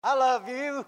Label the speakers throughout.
Speaker 1: I love you.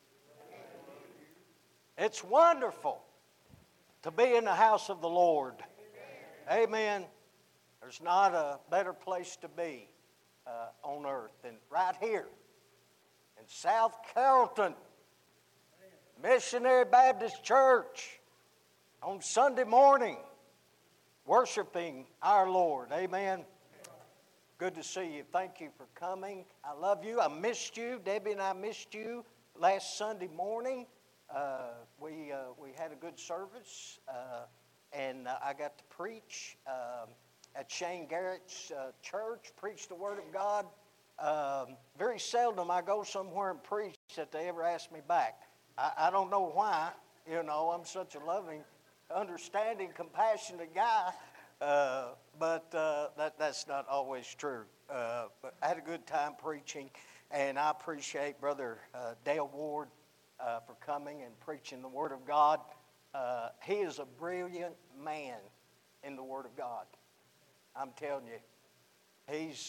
Speaker 1: It's wonderful to be in the house of the Lord. Amen. There's not a better place to be on earth than right here in South Carrollton Missionary Baptist Church on Sunday morning, worshiping our Lord. Amen. Good to see you. Thank you for coming. I love you. I missed you. Debbie and I missed you last Sunday morning. We had a good service, and I got to preach at Shane Garrett's church, preach the Word of God. Very seldom I go somewhere and preach that they ever ask me back. I don't know why. You know, I'm such a loving, understanding, compassionate guy. But that's not always true. But I had a good time preaching, and I appreciate Brother Dale Ward for coming and preaching the Word of God. He is a brilliant man in the Word of God. I'm telling you, he's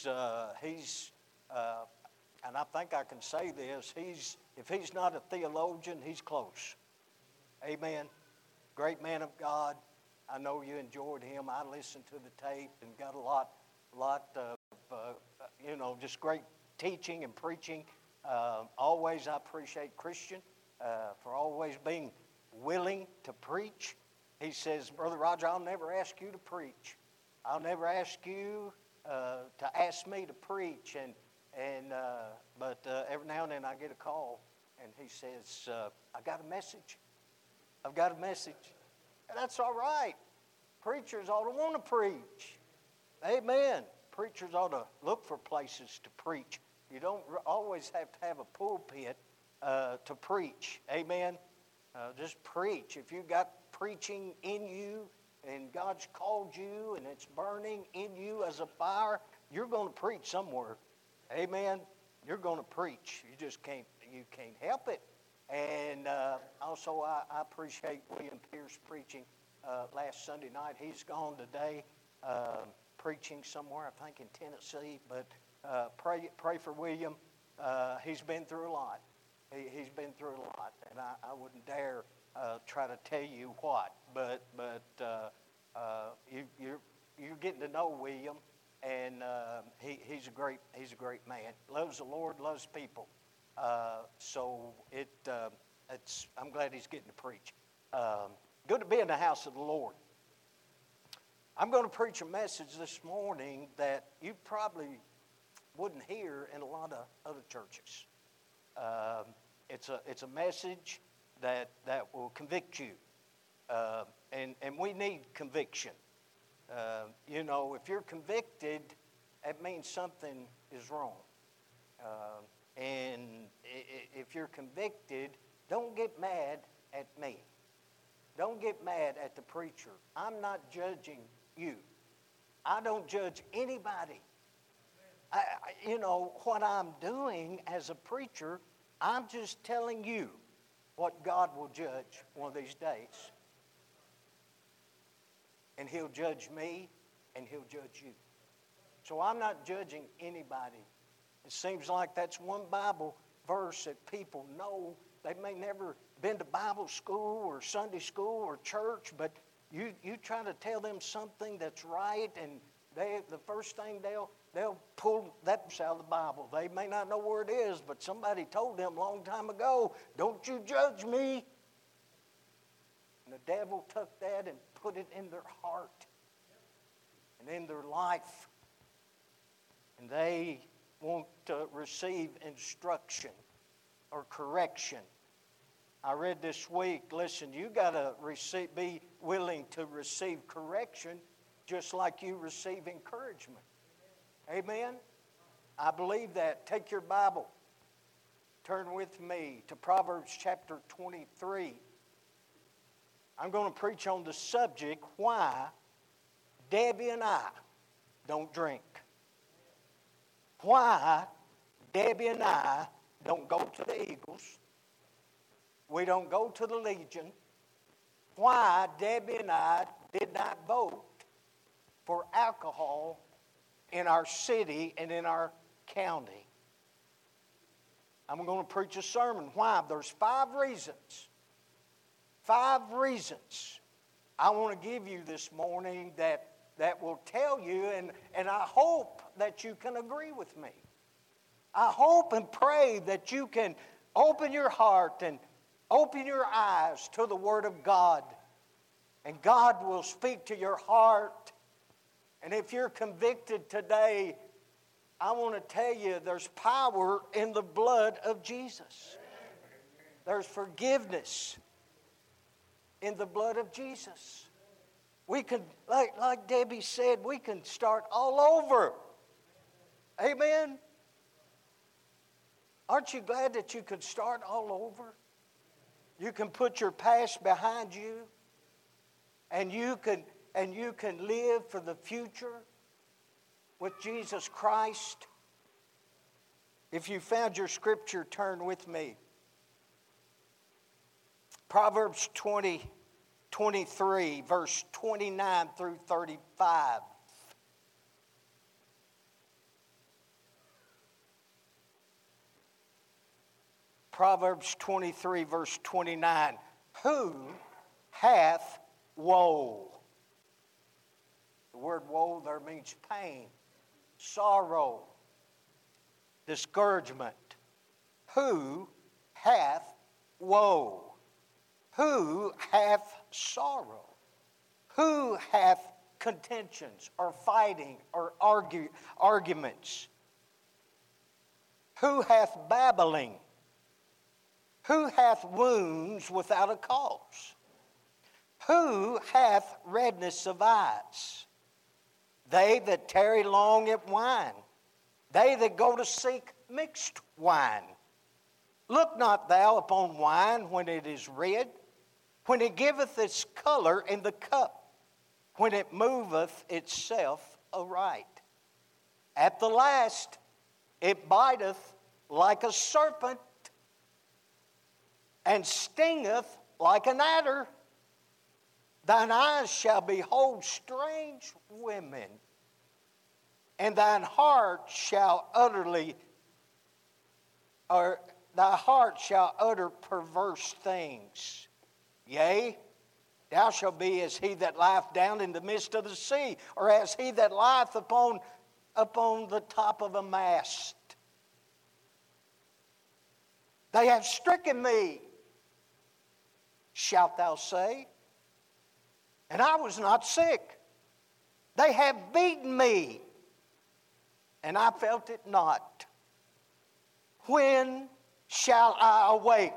Speaker 1: and I think I can say this. If he's not a theologian, he's close. Amen. Great man of God. I know you enjoyed him. I listened to the tape and got a lot of, just great teaching and preaching. Always I appreciate Christian for always being willing to preach. He says, Brother Roger, I'll never ask you to preach. I'll never ask you to ask me to preach. But every now and then I get a call, and he says, I got a message. I've got a message. And that's all right. Preachers ought to want to preach. Amen. Preachers ought to look for places to preach. You don't always have to have a pulpit to preach. Amen. Just preach. If you've got preaching in you and God's called you and it's burning in you as a fire, you're going to preach somewhere. Amen. You're going to preach. You just can't help it. And also I appreciate William Pierce preaching last Sunday night. He's gone today preaching somewhere, I think in Tennessee. But pray for William. He's been through a lot. He's been through a lot. And I wouldn't dare try to tell you what. But you're getting to know William. And he's a great man. Loves the Lord, loves people. I'm glad he's getting to preach. Good to be in the house of the Lord. I'm going to preach a message this morning that you probably wouldn't hear in a lot of other churches. It's a message that will convict you, and we need conviction. If you're convicted, that means something is wrong. And if you're convicted, don't get mad at me. Don't get mad at the preacher. I'm not judging you. I don't judge anybody. What I'm doing as a preacher, I'm just telling you what God will judge one of these days. And He'll judge me, and He'll judge you. So I'm not judging anybody. It seems like that's one Bible verse that people know. They may never been to Bible school or Sunday school or church, but you try to tell them something that's right, and the first thing they'll pull that out of the Bible. They may not know where it is, but somebody told them a long time ago, don't you judge me. And the devil took that and put it in their heart and in their life. And they want to receive instruction or correction. I read this week, listen, you got to be willing to receive correction just like you receive encouragement. Amen? I believe that. Take your Bible. Turn with me to Proverbs chapter 23. I'm going to preach on the subject, why Debbie and I don't drink. Why Debbie and I don't go to the Eagles. We don't go to the Legion. Why Debbie and I did not vote for alcohol in our city and in our county. I'm going to preach a sermon. Why? There's 5 reasons. 5 reasons I want to give you this morning that will tell you, and I hope that you can agree with me. I hope and pray that you can open your heart and open your eyes to the Word of God. And God will speak to your heart. And if you're convicted today, I want to tell you there's power in the blood of Jesus. There's forgiveness in the blood of Jesus. We can, like Debbie said, we can start all over. Amen? Aren't you glad that you could start all over? You can put your past behind you, and you can live for the future with Jesus Christ. If you found your scripture, turn with me. Proverbs 23, verse 29 through 35. Proverbs 23, verse 29. Who hath woe? The word woe there means pain, sorrow, discouragement. Who hath woe? Who hath sorrow? Who hath contentions or fighting or arguments? Who hath babbling? Who hath wounds without a cause? Who hath redness of eyes? They that tarry long at wine, they that go to seek mixed wine. Look not thou upon wine when it is red, when it giveth its color in the cup, when it moveth itself aright. At the last it biteth like a serpent, and stingeth like an adder. Thine eyes shall behold strange women, and thine heart shall thy heart shall utter perverse things. Yea, thou shalt be as he that lieth down in the midst of the sea, or as he that lieth upon the top of a mast. They have stricken me, shalt thou say, and I was not sick. They have beaten me, and I felt it not. When shall I awake?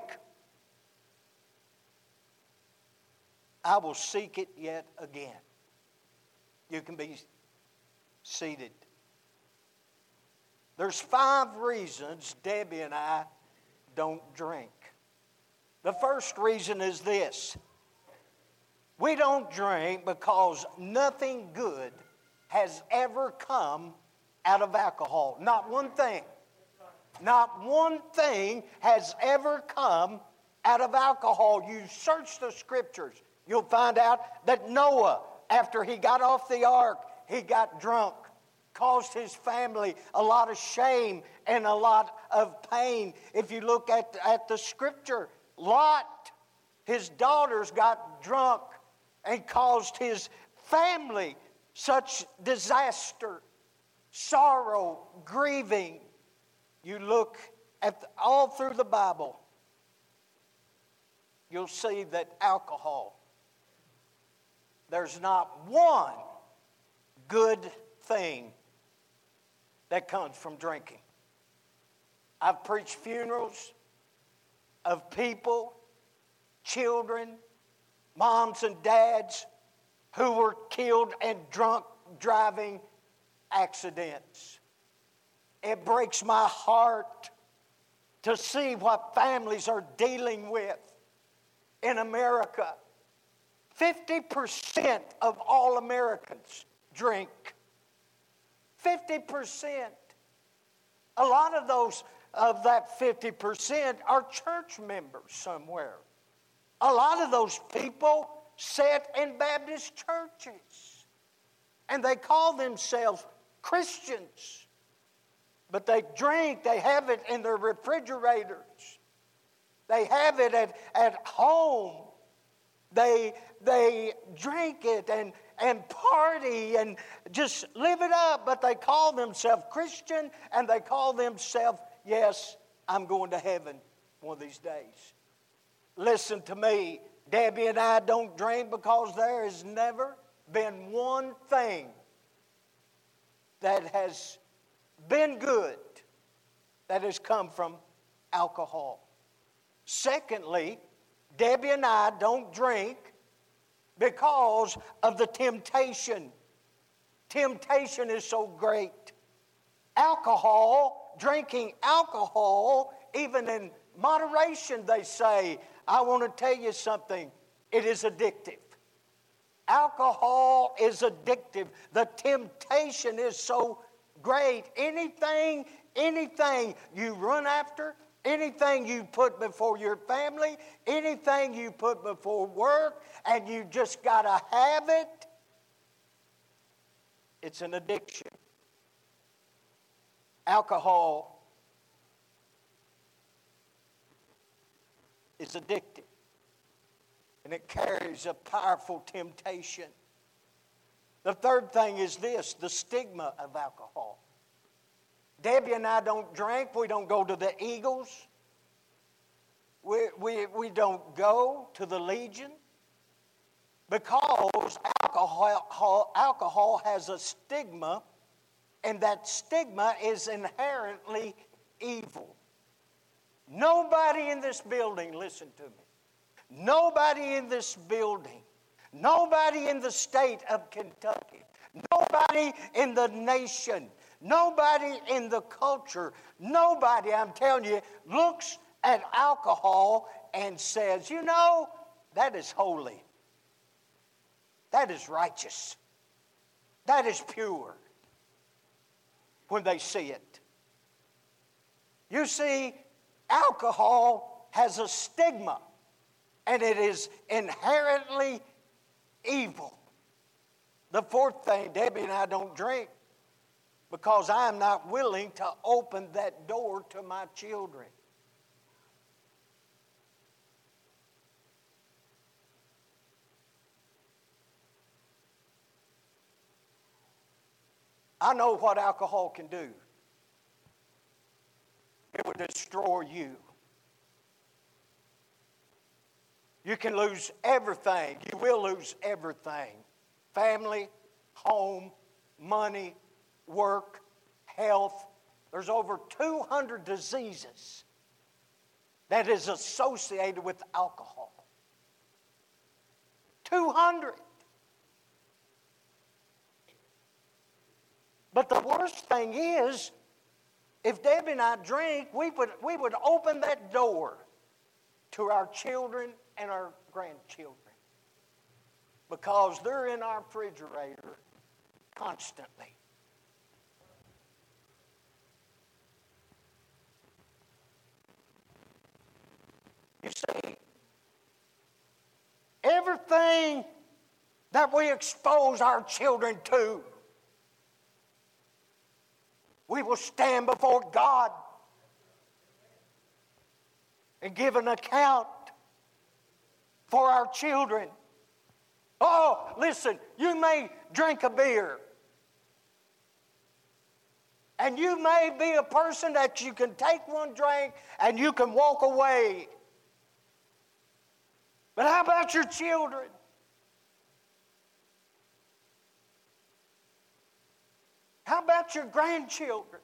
Speaker 1: I will seek it yet again. You can be seated. There's 5 reasons Debbie and I don't drink. The first reason is this. We don't drink because nothing good has ever come out of alcohol. Not one thing. Not one thing has ever come out of alcohol. You search the scriptures, you'll find out that Noah, after he got off the ark, he got drunk, caused his family a lot of shame and a lot of pain. If you look at the scripture, Lot, his daughters got drunk and caused his family such disaster, sorrow, grieving. You look at all through the Bible, you'll see that alcohol, there's not one good thing that comes from drinking. I've preached funerals of people, children, moms and dads who were killed in drunk driving accidents. It breaks my heart to see what families are dealing with in America. 50% of all Americans drink. 50%. A lot of that 50% are church members somewhere. A lot of those people sit in Baptist churches, and they call themselves Christians. But they drink, they have it in their refrigerators. They have it at home. They drink it and party and just live it up, but they call themselves Christian and they call themselves, yes, I'm going to heaven one of these days. Listen to me, Debbie and I don't drink because there has never been one thing that has been good that has come from alcohol. Secondly, Debbie and I don't drink because of the temptation. Temptation is so great. Alcohol, drinking alcohol, even in moderation, they say, I want to tell you something, it is addictive. Alcohol is addictive. The temptation is so great. Anything you run after, anything you put before your family, anything you put before work, and you just got to have it, it's an addiction. Alcohol is addictive, and it carries a powerful temptation. The third thing is this, the stigma of alcohol. Debbie and I don't drink. We don't go to the Eagles. We don't go to the Legion because alcohol has a stigma, and that stigma is inherently evil. Nobody in this building, listen to me, nobody in this building, nobody in the state of Kentucky, nobody in the nation, nobody in the culture, nobody, I'm telling you, looks at alcohol and says, you know, that is holy. That is righteous. That is pure when they see it. You see, alcohol has a stigma, and it is inherently evil. The fourth thing, Debbie and I don't drink because I am not willing to open that door to my children. I know what alcohol can do. It would destroy you. You can lose everything. You will lose everything. Family, home, money, work, health. There's over 200 diseases that is associated with alcohol. 200. But the worst thing is, if Debbie and I drink, we would open that door to our children and our grandchildren because they're in our refrigerator constantly. You see, everything that we expose our children to, we will stand before God and give an account for our children. Oh, listen, you may drink a beer, and you may be a person that you can take one drink and you can walk away. But how about your children? How about your grandchildren?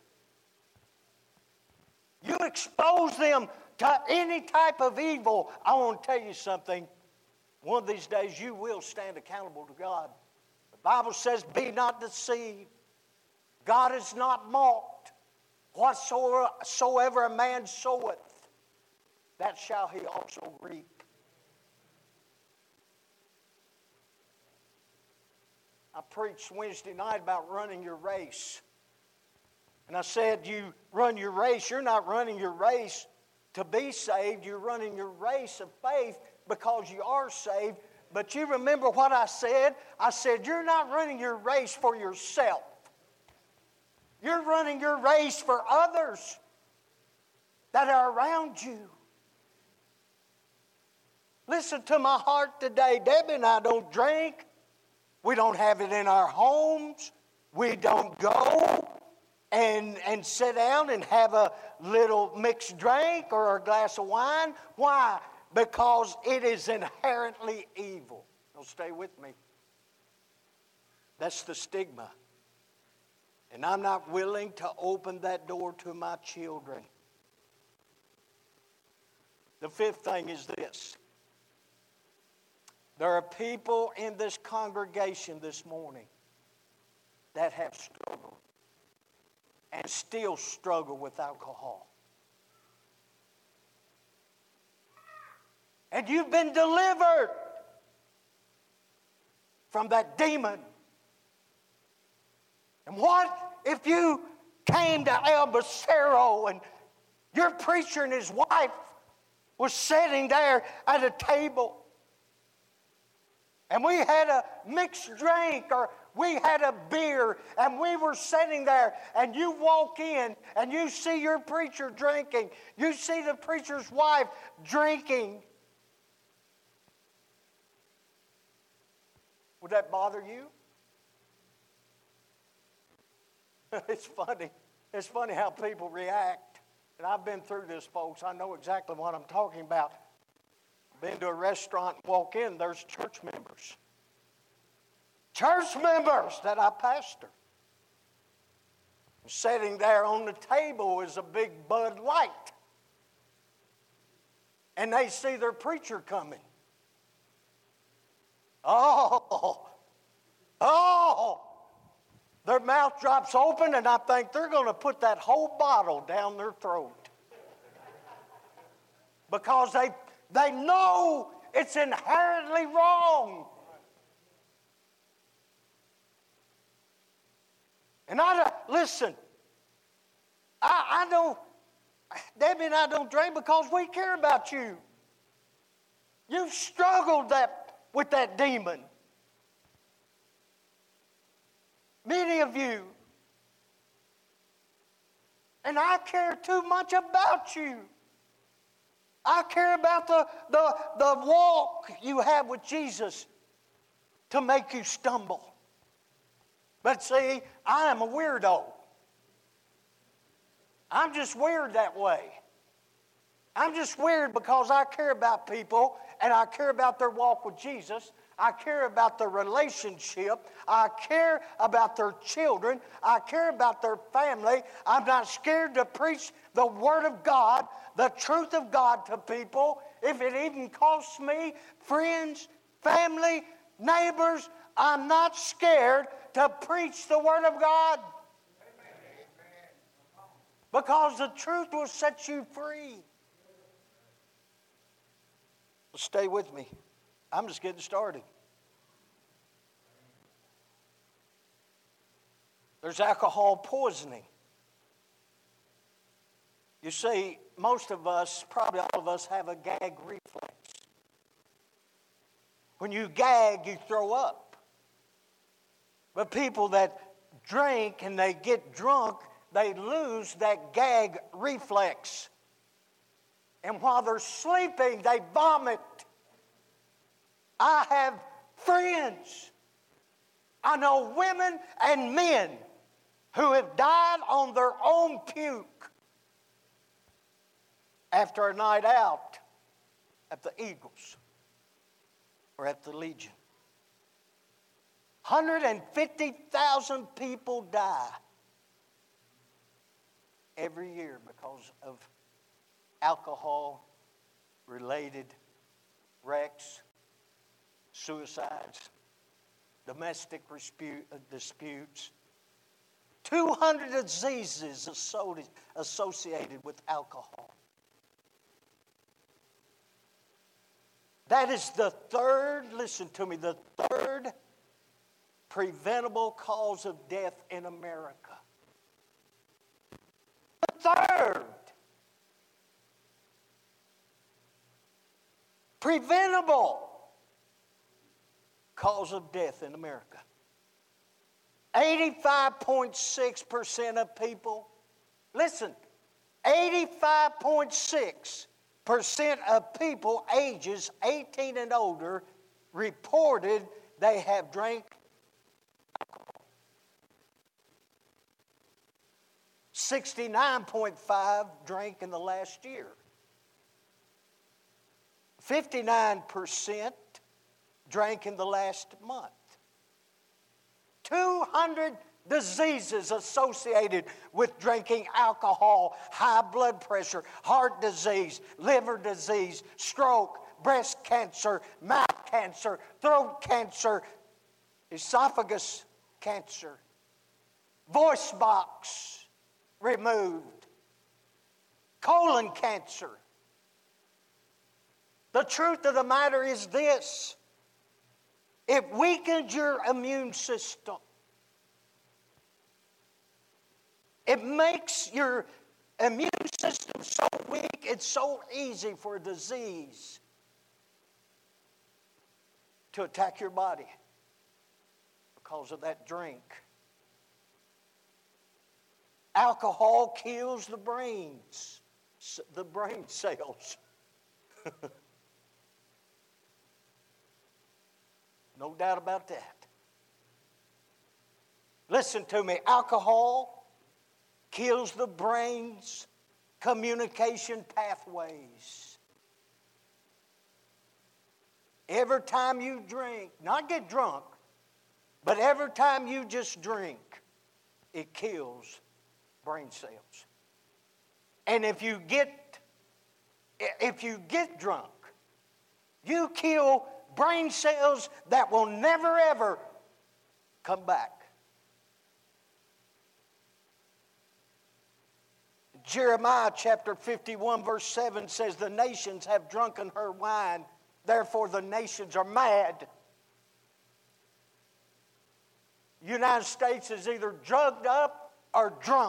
Speaker 1: You expose them to any type of evil. I want to tell you something. One of these days you will stand accountable to God. The Bible says, be not deceived. God is not mocked. Whatsoever a man soweth, that shall he also reap. I preached Wednesday night about running your race. And I said, you run your race. You're not running your race to be saved. You're running your race of faith because you are saved. But you remember what I said? I said, you're not running your race for yourself. You're running your race for others that are around you. Listen to my heart today. Debbie and I don't drink. We don't have it in our homes. We don't go and sit down and have a little mixed drink or a glass of wine. Why? Because it is inherently evil. Now stay with me. That's the stigma. And I'm not willing to open that door to my children. The fifth thing is this. There are people in this congregation this morning that have struggled and still struggle with alcohol. And you've been delivered from that demon. And what if you came to El Becerro and your preacher and his wife was sitting there at a table and we had a mixed drink or we had a beer and we were sitting there and you walk in and you see your preacher drinking, you see the preacher's wife drinking. Would that bother you? It's funny. It's funny how people react. And I've been through this, folks. I know exactly what I'm talking about. Been to a restaurant and walk in, there's church members. Church members that I pastor. Sitting there on the table is a big Bud Light. And they see their preacher coming. Oh. Their mouth drops open and I think they're going to put that whole bottle down their throat. Because they know it's inherently wrong. And listen, I don't, Debbie and I don't drink because we care about you. You've struggled with that demon. Many of you. And I care too much about you. I care about the walk you have with Jesus to make you stumble. But see, I am a weirdo. I'm just weird that way. I'm just weird because I care about people and I care about their walk with Jesus. I care about their relationship. I care about their children. I care about their family. I'm not scared to preach the Word of God, the truth of God to people. If it even costs me friends, family, neighbors, I'm not scared to preach the Word of God. Because the truth will set you free. Stay with me. I'm just getting started. There's alcohol poisoning. You see, most of us, probably all of us, have a gag reflex. When you gag, you throw up. But people that drink and they get drunk, they lose that gag reflex. And while they're sleeping, they vomit. I have friends. I know women and men who have died on their own puke after a night out at the Eagles or at the Legion. 150,000 people die every year because of alcohol-related wrecks, suicides, domestic disputes. 200 diseases associated with alcohol. That is the third, listen to me, the third preventable cause of death in America. The third preventable cause of death in America. 85.6% of people, listen, 85.6% of people ages 18 and older reported they have drank alcohol. 69.5% drank in the last year. 59% drank in the last month. 200 diseases associated with drinking alcohol: high blood pressure, heart disease, liver disease, stroke, breast cancer, mouth cancer, throat cancer, esophagus cancer, voice box removed, colon cancer. The truth of the matter is this: it weakens your immune system. It makes your immune system so weak, it's so easy for a disease to attack your body because of that drink. Alcohol kills the brain cells. No doubt about that. Listen to me. Alcohol kills the brain's communication pathways. Every time you drink, not get drunk, but every time you just drink, it kills brain cells. And if you get drunk, you kill brain cells that will never ever come back. Jeremiah chapter 51 verse 7 says, "The nations have drunken her wine, therefore the nations are mad." The United States is either drugged up or drunk.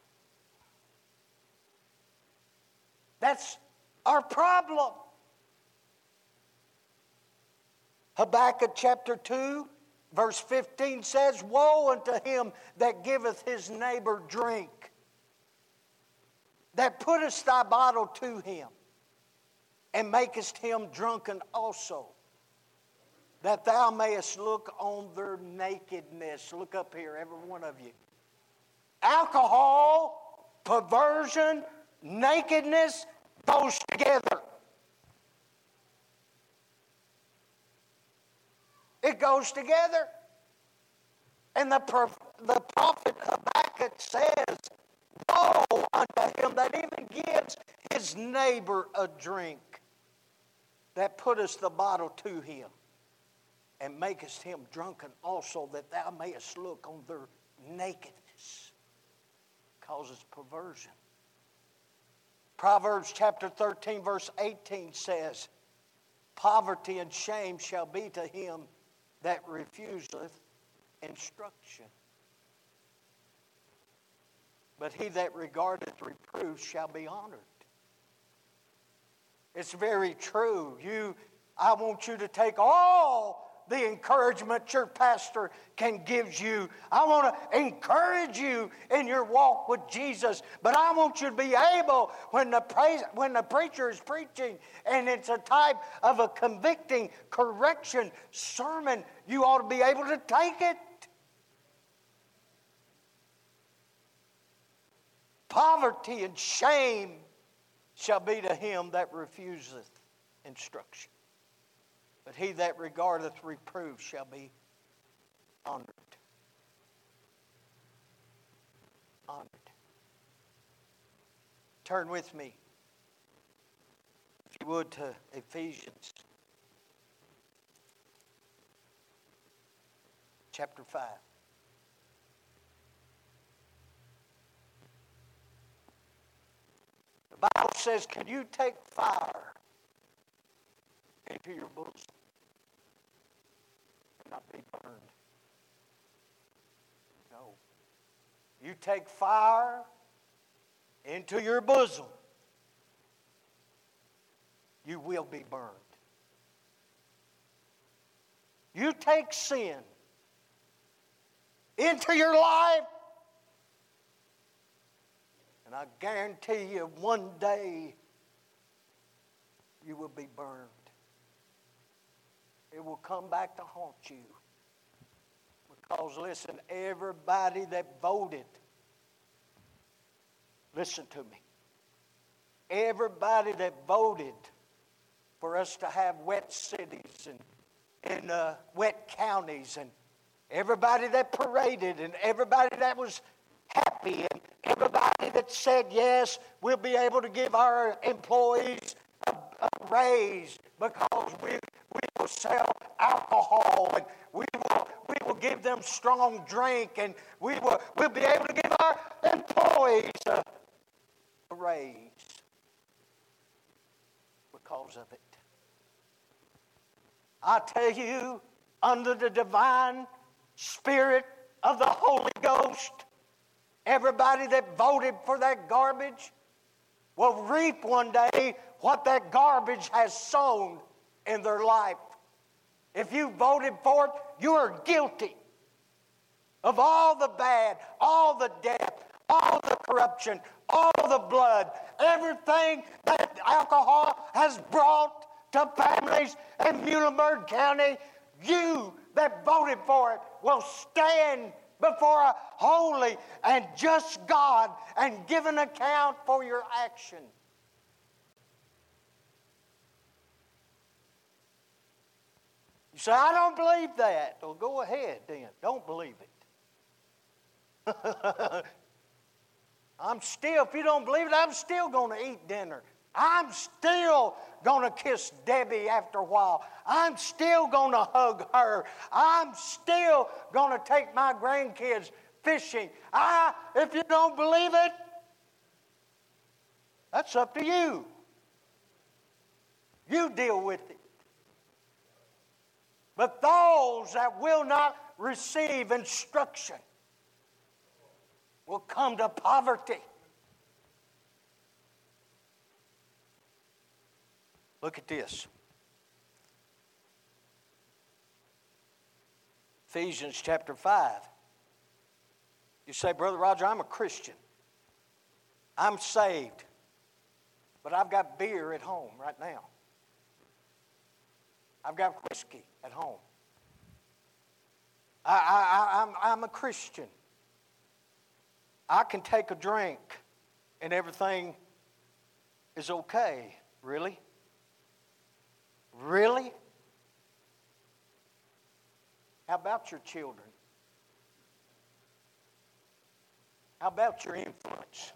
Speaker 1: That's our problem. Habakkuk chapter 2 verse 15 says, "Woe unto him that giveth his neighbor drink, that puttest thy bottle to him, and makest him drunken also, that thou mayest look on their nakedness." Look up here, every one of you. Alcohol, perversion, nakedness goes together. It goes together. And the prophet Habakkuk says, "Woe unto him that even gives his neighbor a drink, that puttest the bottle to him, and makest him drunken also, that thou mayest look on their nakedness." Causes perversion. Proverbs chapter 13 verse 18 says, "Poverty and shame shall be to him that refuseth instruction, but he that regardeth reproof shall be honored." It's very true. I want you to take all the encouragement your pastor can give you. I want to encourage you in your walk with Jesus, but I want you to be able, when the preacher is preaching and it's a type of a convicting correction sermon, you ought to be able to take it. Poverty and shame shall be to him that refuseth instruction, but he that regardeth reproof shall be honored. Honored. Turn with me, if you would, to Ephesians chapter 5. The Bible says, "Can you take fire into your bosom and not be burned?" No. You take fire into your bosom, you will be burned. You take sin into your life. And I guarantee you one day you will be burned. It will come back to haunt you. Because listen, everybody that voted, listen to me. Everybody that voted for us to have wet cities and wet counties, and everybody that paraded, and everybody that was happy, and everybody that said, yes, we'll be able to give our employees a raise because we will sell alcohol, and we will give them strong drink, and we'll be able to give our employees a raise because of it. I tell you, under the divine Spirit of the Holy Ghost, everybody that voted for that garbage will reap one day what that garbage has sown in their life. If you voted for it, you are guilty of all the bad, all the death, all the corruption, all the blood, everything that alcohol has brought to families in Muhlenberg County. You that voted for it will stand before a holy and just God and give an account for your action. You say, I don't believe that. Well, go ahead then. Don't believe it. If you don't believe it, I'm still going to eat dinner. I'm still going to kiss Debbie after a while. I'm still going to hug her. I'm still going to take my grandkids fishing. If you don't believe it, that's up to you. You deal with it. But those that will not receive instruction will come to poverty. Look at this. Ephesians chapter 5. You say, Brother Roger, I'm a Christian. I'm saved. But I've got beer at home right now. I've got whiskey at home. I'm a Christian. I can take a drink and everything is okay. Really? Really? How about your children? How about your influence?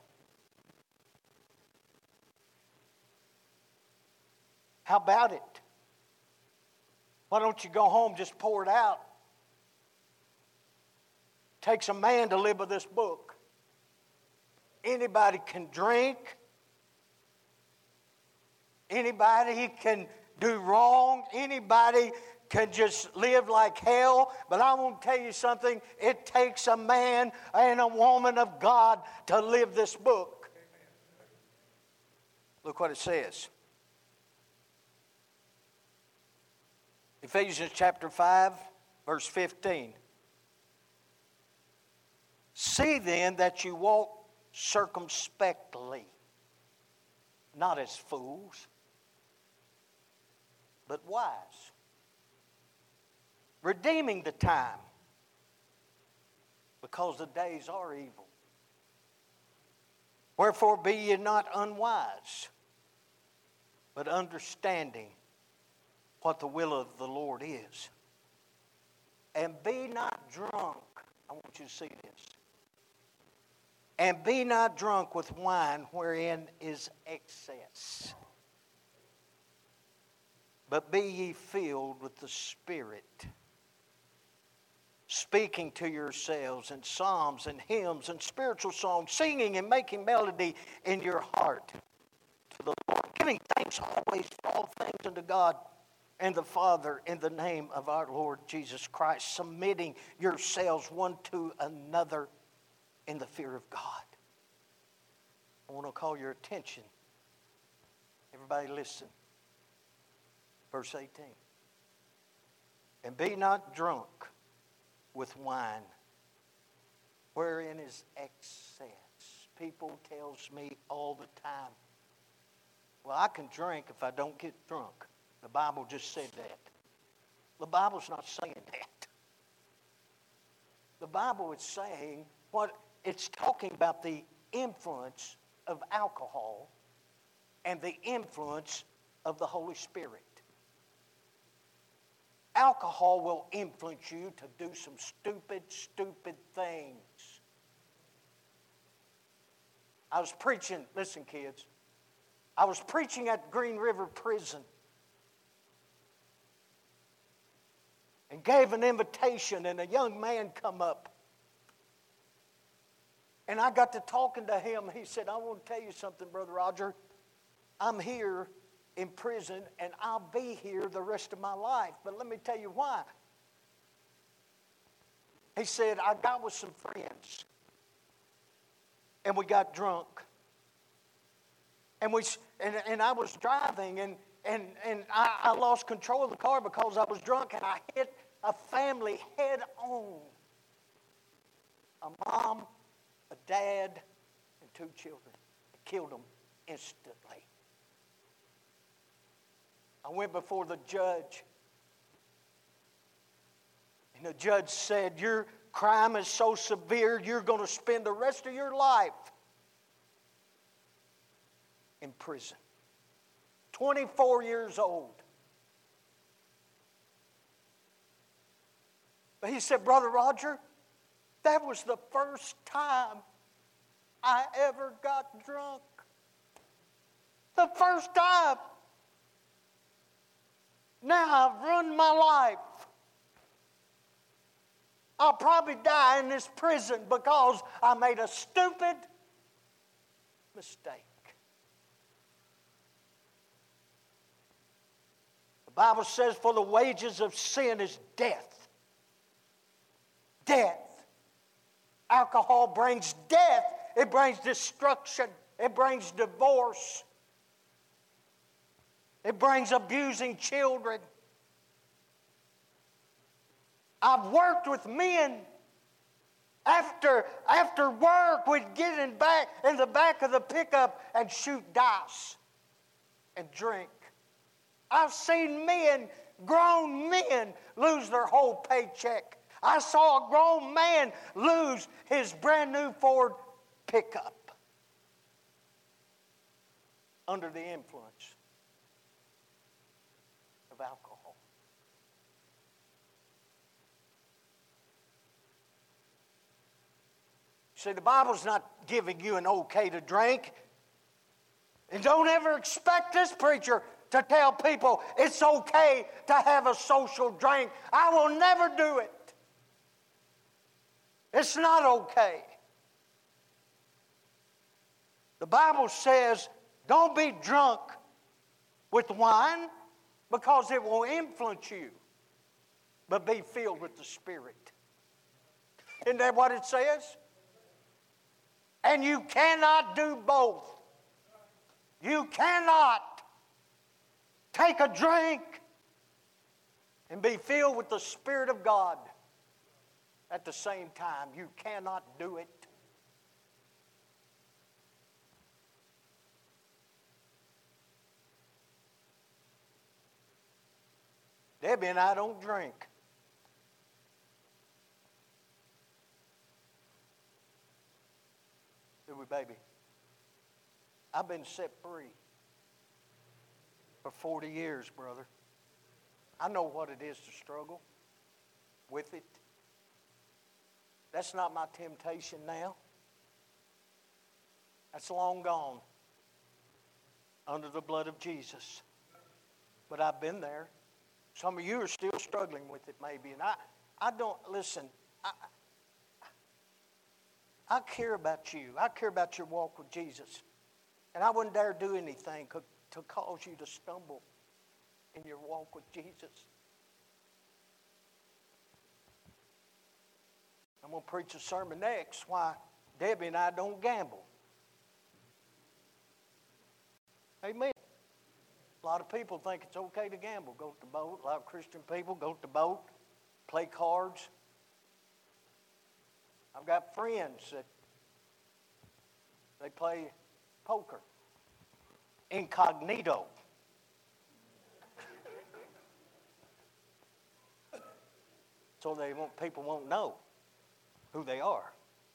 Speaker 1: How about it? Why don't you go home, just pour it out? Takes a man to live by this book. Anybody can drink. Anybody can do wrong. Anybody can just live like hell. But I want to tell you something. It takes a man and a woman of God to live this book. Look what it says. Ephesians chapter 5, verse 15. See then that you walk circumspectly, not as fools, but wise, redeeming the time, because the days are evil. Wherefore be ye not unwise, but understanding what the will of the Lord is. And be not drunk. I want you to see this. And be not drunk with wine wherein is excess, but be ye filled with the Spirit, speaking to yourselves in psalms and hymns and spiritual songs, singing and making melody in your heart to the Lord, giving thanks always for all things unto God and the Father in the name of our Lord Jesus Christ, submitting yourselves one to another in the fear of God. I want to call your attention. Everybody listen. Verse 18. And be not drunk with wine, wherein is excess. People tells me all the time, well, I can drink if I don't get drunk. The Bible just said that. The Bible's not saying that. The Bible is saying it's talking about the influence of alcohol and the influence of the Holy Spirit. Alcohol will influence you to do some stupid things. I was preaching, listen kids, I was preaching at Green River Prison and gave an invitation, and a young man come up. And I got to talking to him. He said, I want to tell you something, Brother Roger. I'm here in prison, and I'll be here the rest of my life. But let me tell you why. He said, I got with some friends, and we got drunk. And I was driving, and I lost control of the car because I was drunk, and I hit a family head on. A mom, a dad, and 2 children. I killed them instantly. I went before the judge, and the judge said, your crime is so severe, you're going to spend the rest of your life in prison. 24 years old. But he said, Brother Roger, that was the first time I ever got drunk. The first time. Now I've ruined my life. I'll probably die in this prison because I made a stupid mistake. The Bible says, for the wages of sin is death. Death. Alcohol brings death. It brings destruction. It brings divorce. It brings abusing children. I've worked with men. After work, we'd get in the back of the pickup and shoot dice and drink. I've seen men, grown men, lose their whole paycheck. I saw a grown man lose his brand new Ford pickup under the influence of alcohol. See, the Bible's not giving you an okay to drink. And don't ever expect this preacher to tell people it's okay to have a social drink. I will never do it. It's not okay. The Bible says, don't be drunk with wine because it will influence you, but be filled with the Spirit. Isn't that what it says? And you cannot do both. You cannot take a drink and be filled with the Spirit of God at the same time. You cannot do it. Debbie and I don't drink. Do we, baby? I've been set free for 40 years, brother. I know what it is to struggle with it. That's not my temptation now. That's long gone under the blood of Jesus. But I've been there. Some of you are still struggling with it maybe. And I don't, listen, I care about you. I care about your walk with Jesus. And I wouldn't dare do anything to cause you to stumble in your walk with Jesus. I'm going to preach a sermon next why Debbie and I don't gamble. Amen. A lot of people think it's okay to gamble. Go to the boat. A lot of Christian people go to the boat, play cards. I've got friends that they play poker incognito. So people won't know who they are.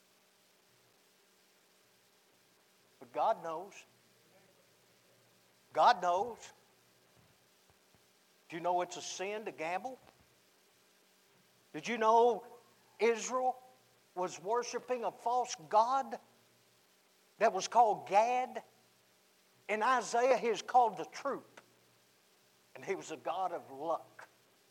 Speaker 1: But God knows. God knows. Do you know it's a sin to gamble? Did you know Israel was worshiping a false god that was called Gad? In Isaiah, he is called the Troop. And he was a god of luck.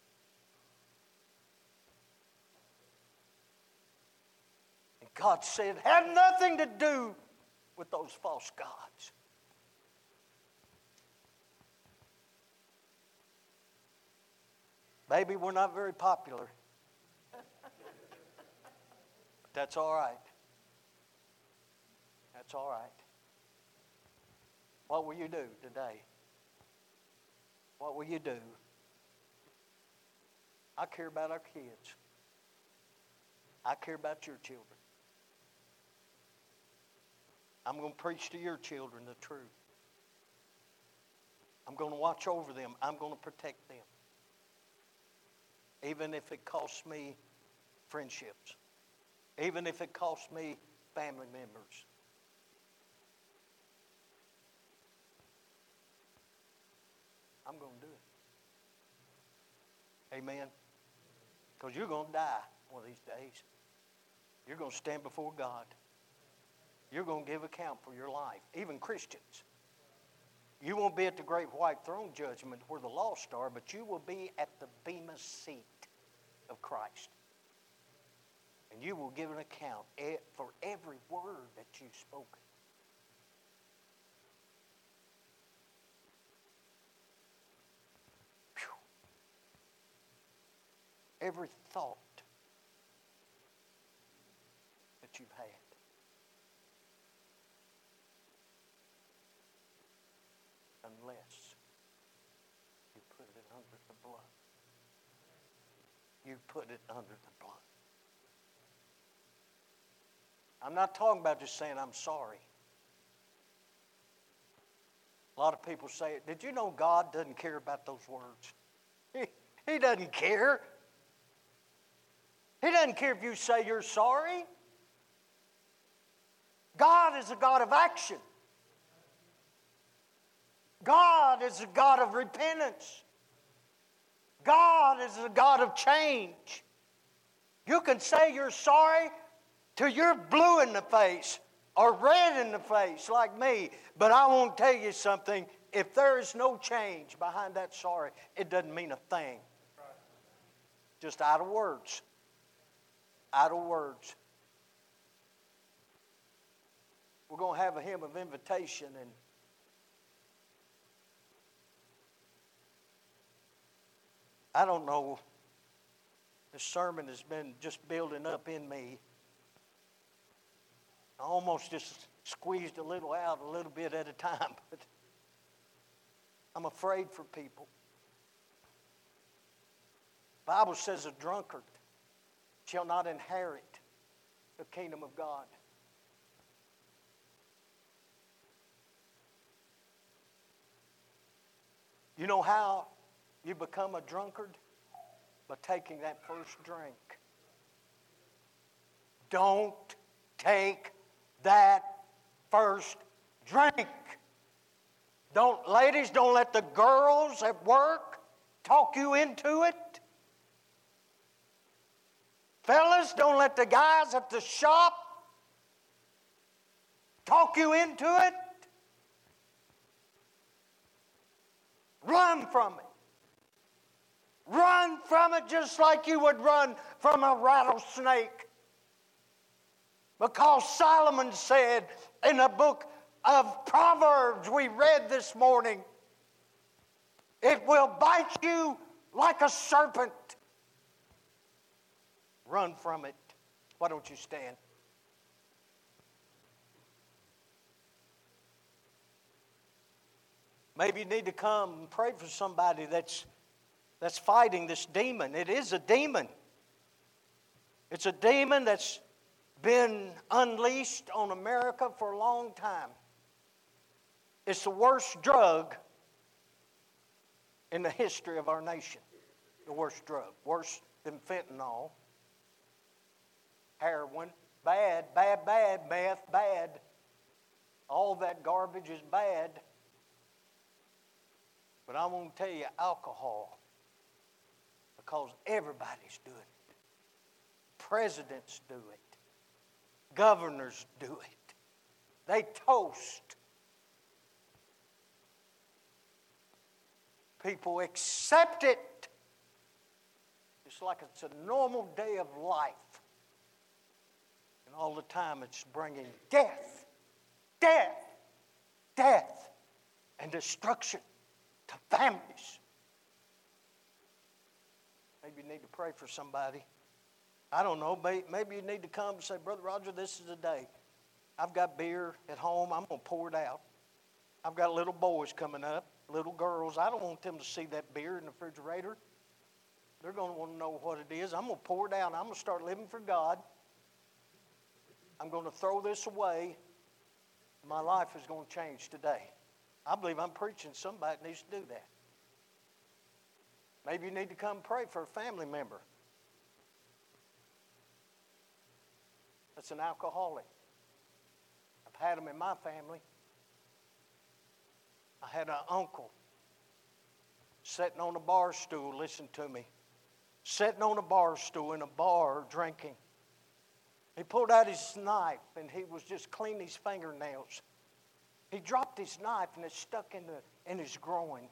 Speaker 1: And God said, have nothing to do with those false gods. Maybe we're not very popular. But that's all right. That's all right. What will you do today? What will you do? I care about our kids. I care about your children. I'm going to preach to your children the truth. I'm going to watch over them. I'm going to protect them. Even if it costs me friendships. Even if it costs me family members. I'm going to do it. Amen. Because you're going to die one of these days. You're going to stand before God. You're going to give account for your life. Even Christians. You won't be at the great white throne judgment where the lost are, but you will be at the bema seat of Christ. And you will give an account for every word that you've spoken. Whew. Every thought that you've had. Unless you put it under the blood. You put it under the blood. I'm not talking about just saying I'm sorry. A lot of people say, did you know God doesn't care about those words? He doesn't care. He doesn't care if you say you're sorry. God is a God of action. God is a God of repentance. God is a God of change. You can say you're sorry till you're blue in the face or red in the face like me. But I won't tell you something. If there is no change behind that sorry, it doesn't mean a thing. Just idle words. Idle words. We're going to have a hymn of invitation, and I don't know, this sermon has been just building up in me. I almost just squeezed a little out a little bit at a time, but I'm afraid for people. The Bible says a drunkard shall not inherit the kingdom of God. You know how you become a drunkard? By taking that first drink. Don't take that first drink. Ladies, don't let the girls at work talk you into it. Fellas, don't let the guys at the shop talk you into it. Run from it. Run from it just like you would run from a rattlesnake. Because Solomon said in the book of Proverbs we read this morning, it will bite you like a serpent. Run from it. Why don't you stand? Maybe you need to come and pray for somebody that's fighting this demon. It is a demon. It's a demon that's been unleashed on America for a long time. It's the worst drug in the history of our nation. The worst drug. Worse than fentanyl. Heroin. Bad, bad, bad. Meth, bad. All that garbage is bad. But I want to tell you, alcohol, because everybody's doing it. Presidents do it. Governors do it. They toast. People accept it. It's like it's a normal day of life. And all the time it's bringing death, death, death, and destruction to families. Maybe you need to pray for somebody. I don't know. Maybe you need to come and say, Brother Roger, this is the day. I've got beer at home. I'm going to pour it out. I've got little boys coming up, little girls. I don't want them to see that beer in the refrigerator. They're going to want to know what it is. I'm going to pour it out. I'm going to start living for God. I'm going to throw this away. My life is going to change today. I believe I'm preaching. Somebody needs to do that. Maybe you need to come pray for a family member that's an alcoholic. I've had them in my family. I had an uncle sitting on a bar stool, listen to me, sitting on a bar stool in a bar drinking. He pulled out his knife and he was just cleaning his fingernails. He dropped his knife and it stuck in his groin.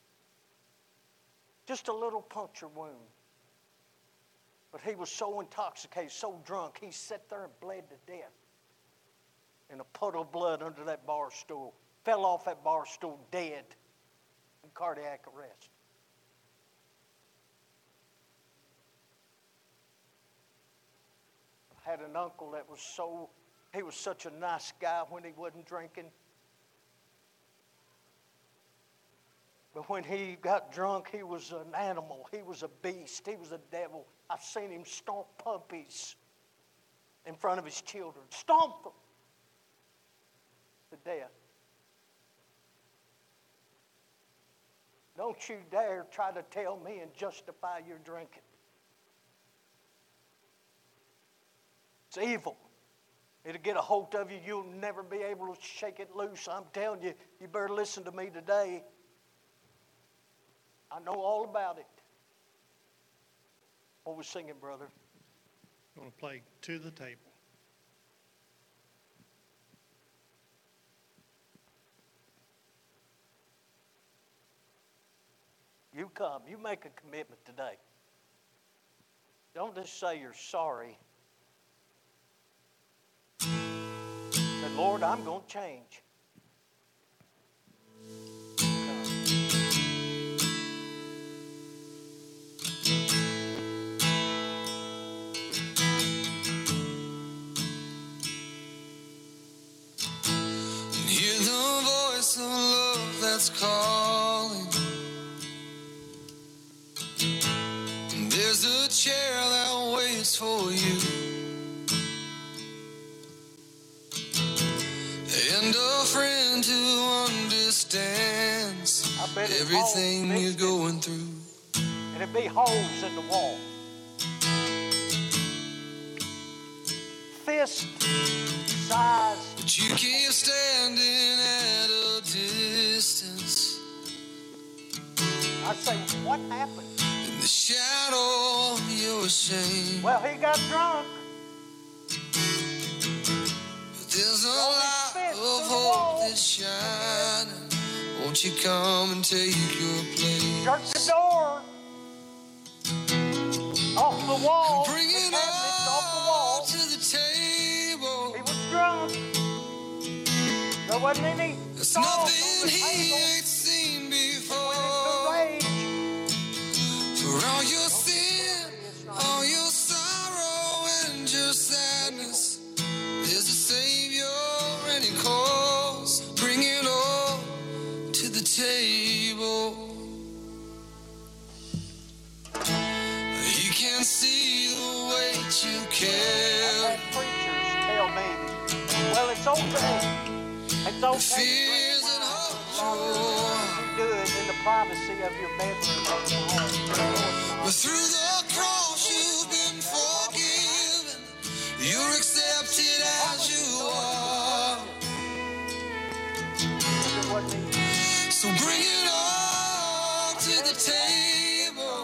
Speaker 1: Just a little puncture wound. But he was so intoxicated, so drunk, he sat there and bled to death in a puddle of blood under that bar stool. Fell off that bar stool dead in cardiac arrest. I had an uncle that he was such a nice guy when he wasn't drinking. But when he got drunk, he was an animal. He was a beast. He was a devil. I've seen him stomp puppies in front of his children. Stomp them to death. Don't you dare try to tell me and justify your drinking. It's evil. It'll get a hold of you. You'll never be able to shake it loose. I'm telling you, you better listen to me today. I know all about it. What was singing, brother?
Speaker 2: I'm going to play To the Table.
Speaker 1: You come. You make a commitment today. Don't just say you're sorry. Say, Lord, I'm going to change.
Speaker 3: Hear the voice of love that's calling. There's a chair that waits for you, and a friend who understands everything you're going through.
Speaker 1: And it'd be holes in the wall. Fist size.
Speaker 3: But you keep standing at a distance.
Speaker 1: I say, what happened?
Speaker 3: In the shadow of your shame.
Speaker 1: Well, he got drunk.
Speaker 3: But there's a light of hope that's shining. Won't you come and take your place?
Speaker 1: Jerk the door off the wall.
Speaker 3: Bring it
Speaker 1: off the wall.
Speaker 3: to the table.
Speaker 1: He was drunk. There wasn't any
Speaker 3: There's
Speaker 1: salt on
Speaker 3: nothing
Speaker 1: the
Speaker 3: he
Speaker 1: table.
Speaker 3: ain't seen before.
Speaker 1: He went into rage.
Speaker 3: For all your sin, all your sorrow and your sadness, there's a Savior and He calls. Bring it all to the table. He can see the weight you
Speaker 1: I've
Speaker 3: carry.
Speaker 1: had preachers okay. It's okay.
Speaker 3: fears and hopes.
Speaker 1: You do it in the privacy of your bedroom or your home.
Speaker 3: But through the cross you've been forgiven. You're accepted as you are. So bring it all to the table.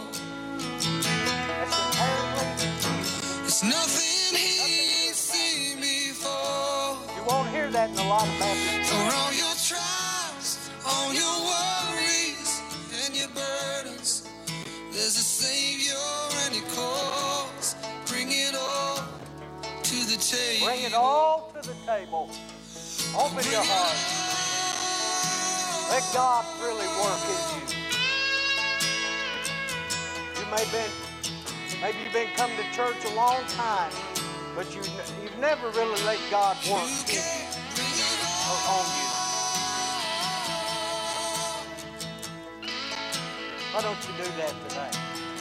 Speaker 3: It's nothing he's seen before.
Speaker 1: You won't hear that in a lot of Baptist.
Speaker 3: For all your trials, all your worries, and your burdens, there's a Savior and He calls. Bring it all to the table.
Speaker 1: Bring it all to the table. Open your heart. Let God really work in you. Maybe you've been coming to church a long time, but you've never really let God work in you or on you. Why don't you do that today?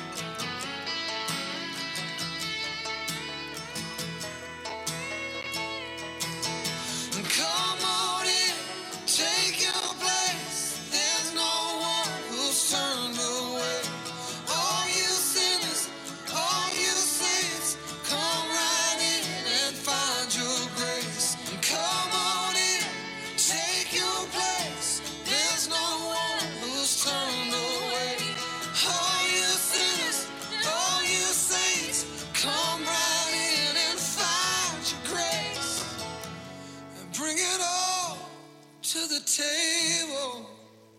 Speaker 3: Come on in, take your place. There's no one who's turned away. All you sinners, all you saints, come right in and find your grace. Come on in, take your place. There's no one who's turned away. All you sinners, all you saints, come right in and find your grace. Bring it all to the table.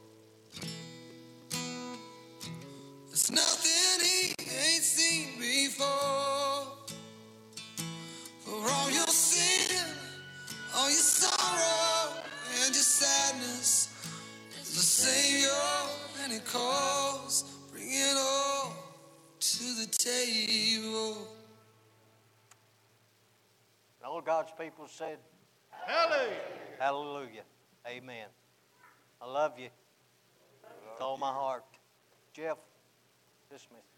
Speaker 3: There's nothing He ain't seen before. For all your sin, all your sorrow, and your sadness, there's a Savior and He calls. Bring it all to the table.
Speaker 1: And all God's people said,
Speaker 2: Hallelujah.
Speaker 1: hallelujah, amen. I love you with all my heart. Jeff, dismiss.